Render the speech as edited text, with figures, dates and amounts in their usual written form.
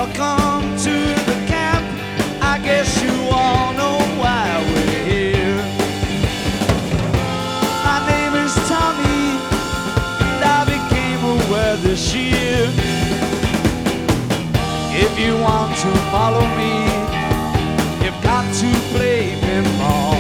Welcome to the camp. I guess you all know why we're here. My name is Tommy, and I became aware this year. If you want to follow me, you've got to play pinball.